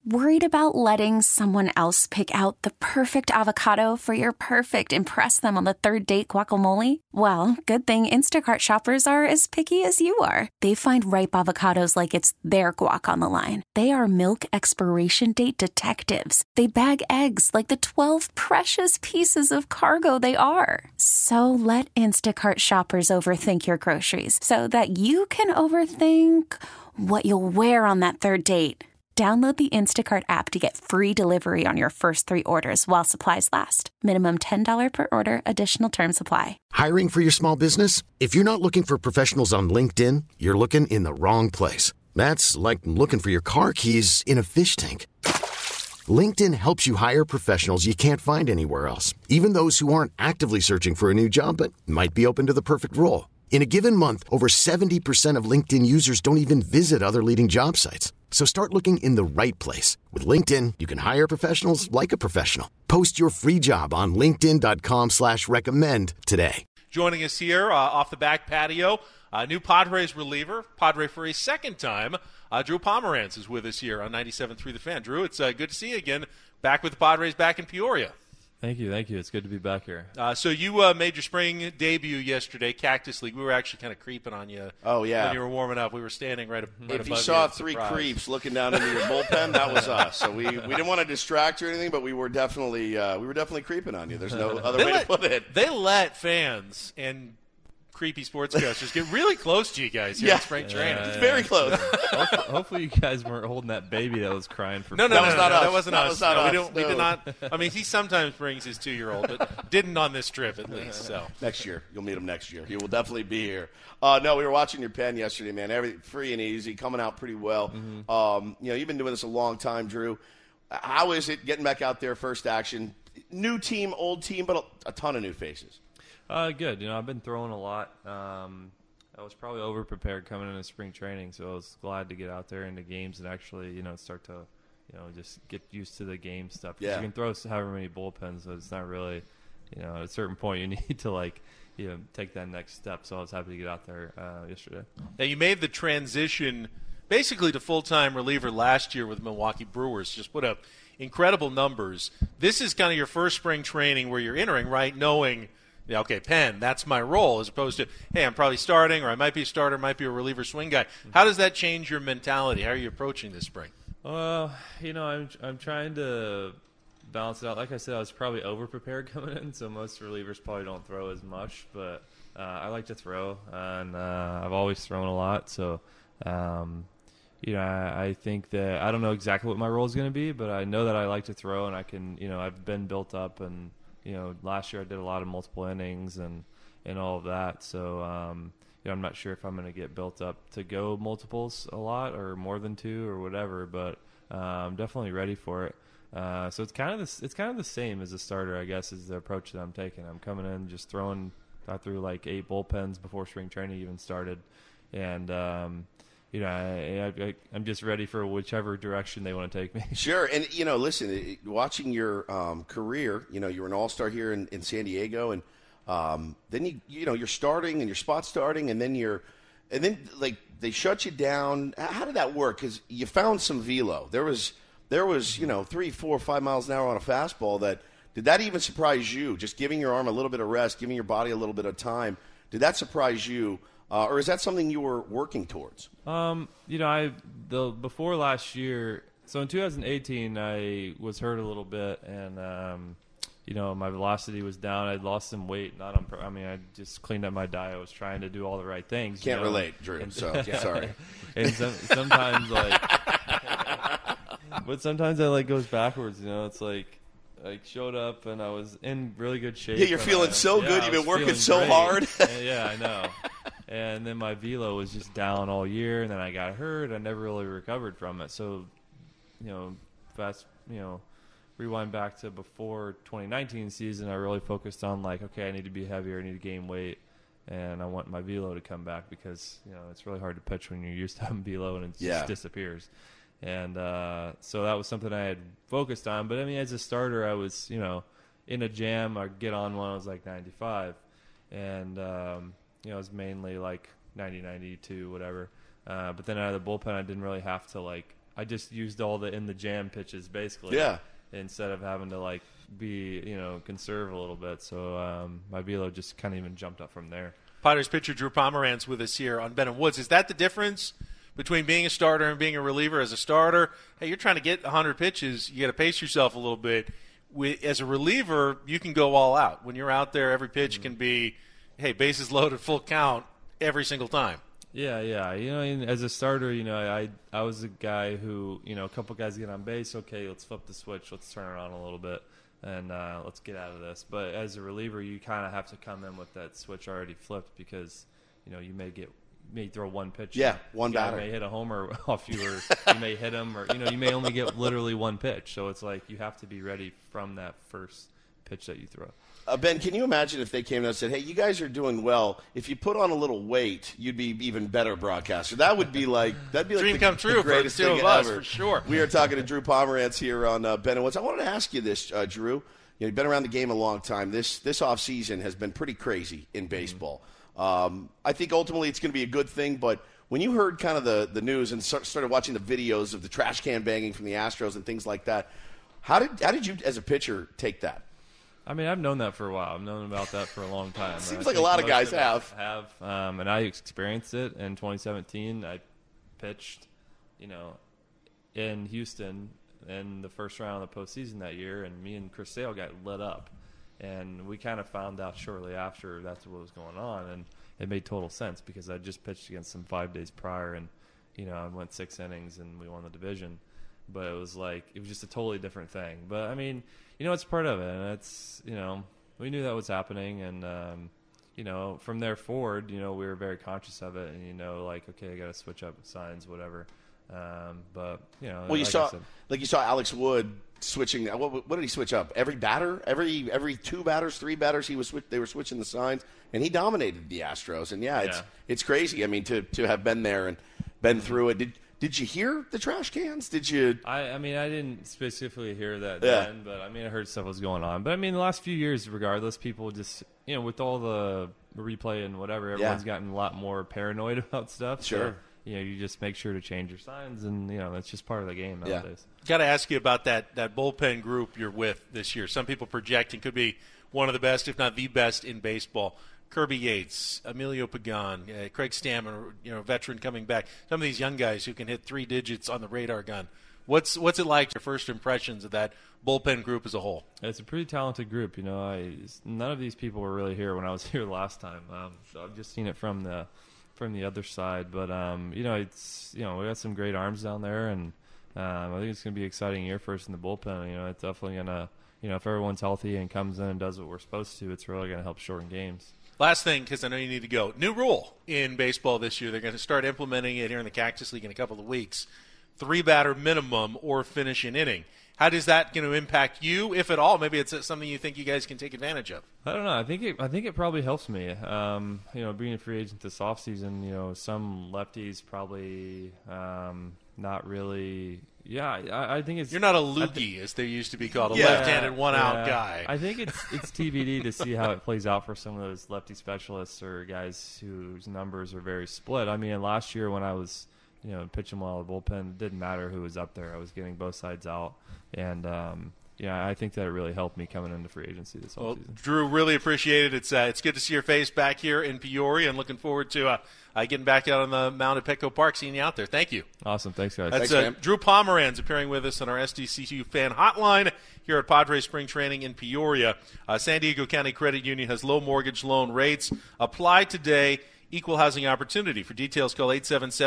Worried about letting someone else pick out the perfect avocado for your perfect impress them on the third date guacamole? Well, good thing Instacart shoppers are as picky as you are. They find ripe avocados like it's their guac on the line. They are milk expiration date detectives. They bag eggs like the 12 precious pieces of cargo they are. So let Instacart shoppers overthink your groceries so that you can overthink what you'll wear on that third date. Download the Instacart app to get free delivery on your first 3 orders while supplies last. Minimum $10 per order. Additional terms apply. Hiring for your small business? If you're not looking for professionals on LinkedIn, you're looking in the wrong place. That's like looking for your car keys in a fish tank. LinkedIn helps you hire professionals you can't find anywhere else, even those who aren't actively searching for a new job but might be open to the perfect role. In a given month, over 70% of LinkedIn users don't even visit other leading job sites. So start looking in the right place. With LinkedIn, you can hire professionals like a professional. Post your free job on linkedin.com/recommend today. Joining us here off the back patio, new Padres reliever, Padre for a second time, Drew Pomeranz is with us here on 97.3 The Fan. Drew, it's good to see you again, back with the Padres back in Peoria. Thank you. It's good to be back here. So you made your spring debut yesterday, Cactus League. We were actually kind of creeping on you. Oh, yeah. When you were warming up. We were standing right above If you saw 3 creeps looking down into your bullpen, that was us. So we didn't want to distract you or anything, but we were definitely creeping on you. There's no other way to put it. They let fans and creepy sportscasters get really close to you guys here in spring training. It's very close. Hopefully you guys weren't holding that baby that was crying for No, that was not us. That wasn't us. We No. did not. I mean, he sometimes brings his 2-year-old, but didn't on this trip at least. So next year, you'll meet him next year. He will definitely be here. No, we were watching your pen yesterday, man. Everything free and easy, coming out pretty well. Mm-hmm. You've been doing this a long time, Drew. How is it getting back out there, first action? New team, old team, but a ton of new faces. Good. I've been throwing a lot. I was probably over-prepared coming into spring training, so I was glad to get out there into games and actually, start to, just get used to the game stuff. Yeah. You can throw however many bullpens, so it's not really, at a certain point you need to, take that next step. So I was happy to get out there yesterday. Now, you made the transition basically to full-time reliever last year with Milwaukee Brewers. Just put up incredible numbers. This is kind of your first spring training where you're entering, right, knowing – yeah, okay, pen, that's my role, as opposed to, hey, I'm probably starting, or I might be a starter, might be a reliever swing guy. How does that change your mentality? How are you approaching this spring? I'm trying to balance it out. Like I said, I was probably over-prepared coming in, so most relievers probably don't throw as much, but I like to throw, and I've always thrown a lot, so I think that I don't know exactly what my role is going to be, but I know that I like to throw, and I can, I've been built up, and last year I did a lot of multiple innings and all of that. So, I'm not sure if I'm going to get built up to go multiples a lot or more than 2 or whatever, but I'm definitely ready for it. So it's kind of the same as a starter, I guess, is the approach that I'm taking. I'm coming in just throwing. I threw like 8 bullpens before spring training even started, and I'm just ready for whichever direction they want to take me. Sure. And, listen, watching your career, you were an all-star here in San Diego, and then you're starting and your spot starting, and then they shut you down. How did that work? Because you found some velo. There was 3, 4, 5 miles an hour on a fastball. Did that even surprise you? Just giving your arm a little bit of rest, giving your body a little bit of time. Did that surprise you? Or is that something you were working towards? Before last year, so in 2018, I was hurt a little bit, and my velocity was down. I'd lost some weight. I just cleaned up my diet. I was trying to do all the right things. Can't relate, Drew. Sorry. And sometimes but sometimes I goes backwards. It's like. I showed up and I was in really good shape. Yeah, you're feeling so good. You've been working so hard. Yeah, I know. And then my velo was just down all year, and then I got hurt. I never really recovered from it. So, rewind back to before 2019 season, I really focused on okay, I need to be heavier, I need to gain weight, and I want my velo to come back because it's really hard to pitch when you're used to having velo and it just disappears. And so that was something I had focused on. But, as a starter, I was, in a jam. I'd get on one, I was 95. And, it was mainly 90, 92, whatever. But then out of the bullpen, I didn't really have to, I just used all the in the jam pitches basically. Yeah. Instead of having to like be, conserve a little bit. So my velo just kind of even jumped up from there. Padres pitcher Drew Pomeranz with us here on Ben and Woods. Is that the difference between being a starter and being a reliever? As a starter, hey, you're trying to get 100 pitches. You got to pace yourself a little bit. As a reliever, you can go all out. When you're out there, every pitch can be, hey, bases loaded, full count every single time. Yeah. As a starter, I was a guy who, a couple guys get on base. Okay, let's flip the switch. Let's turn it on a little bit, and let's get out of this. But as a reliever, you kind of have to come in with that switch already flipped because, you may throw one pitch. Yeah, one batter. You may hit a homer off you, or you may hit him, or you may only get literally one pitch. So it's like you have to be ready from that first pitch that you throw. Ben, can you imagine if they came in and said, hey, you guys are doing well. If you put on a little weight, you'd be even better broadcaster. That'd be like dream come true the greatest for the two thing of us, ever. for sure. We are talking to Drew Pomeranz here on Ben and Woods. I wanted to ask you this, Drew. You've been around the game a long time. This offseason has been pretty crazy in baseball. I think ultimately it's going to be a good thing, but when you heard kind of the news and started watching the videos of the trash can banging from the Astros and things like that, how did you as a pitcher take that? I mean, I've known that for a while. I've known about that for a long time. Seems like a lot of guys have. And I experienced it in 2017. I pitched, in Houston in the first round of the postseason that year, and me and Chris Sale got lit up. And we kind of found out shortly after that's what was going on, and it made total sense because I just pitched against them 5 days prior, and, I went 6 innings, and we won the division. But it was just a totally different thing. But, I mean, it's part of it, and it's, we knew that was happening, and, from there forward, we were very conscious of it, and, okay, I got to switch up signs, whatever. But, well, you saw Alex Wood switching. What did he switch up? Every batter, every 2 batters, 3 batters, they were switching the signs, and he dominated the Astros. And it's crazy. I mean, to have been there and been through it. Did you hear the trash cans? Did you? I mean, I didn't specifically hear that then, but I mean, I heard stuff was going on. But I mean, the last few years, regardless, people just, with all the replay and whatever, everyone's gotten a lot more paranoid about stuff. Sure. So, you just make sure to change your signs, and that's just part of the game nowadays. Got to ask you about that bullpen group you're with this year. Some people projecting could be one of the best, if not the best, in baseball. Kirby Yates, Emilio Pagan, Craig Stammen, veteran coming back. Some of these young guys who can hit 3 digits on the radar gun. What's it like? Your first impressions of that bullpen group as a whole? It's a pretty talented group. None of these people were really here when I was here last time, so I've just seen it from the other side. But it's we got some great arms down there, and I think it's going to be an exciting year for us in the bullpen. It's definitely going to if everyone's healthy and comes in and does what we're supposed to, it's really going to help shorten games. Last thing, because I know you need to go. New rule in baseball this year. They're going to start implementing it here in the Cactus League in a couple of weeks. 3-batter minimum or finish an inning. How is that going to impact you, if at all? Maybe it's something you think you guys can take advantage of. I don't know. I think it probably helps me. Being a free agent this offseason, some lefties probably not really. Yeah, I think it's. You're not a loogie, as they used to be called, left-handed one-out guy. I think it's TBD to see how it plays out for some of those lefty specialists or guys whose numbers are very split. I mean, last year when I was, pitching well in the bullpen, it didn't matter who was up there. I was getting both sides out, and I think that it really helped me coming into free agency this offseason. Drew, really appreciate it. It's good to see your face back here in Peoria, and looking forward to getting back out on the mound at Petco Park, seeing you out there. Thank you. Awesome. Thanks, guys. That's Drew Pomeranz appearing with us on our SDCCU fan hotline here at Padres Spring Training in Peoria. San Diego County Credit Union has low mortgage loan rates. Apply today. Equal housing opportunity. For details, call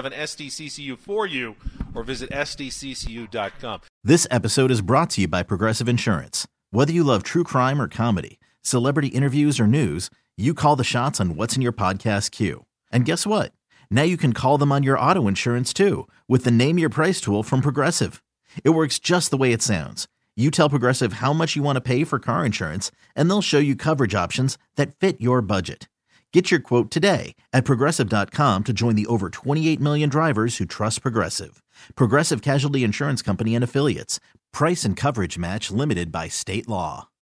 877-SDCCU-4U or visit SDCCU.com. This episode is brought to you by Progressive Insurance. Whether you love true crime or comedy, celebrity interviews or news, you call the shots on what's in your podcast queue. And guess what? Now you can call them on your auto insurance too with the Name Your Price tool from Progressive. It works just the way it sounds. You tell Progressive how much you want to pay for car insurance, and they'll show you coverage options that fit your budget. Get your quote today at Progressive.com to join the over 28 million drivers who trust Progressive. Progressive Casualty Insurance Company and Affiliates. Price and coverage match limited by state law.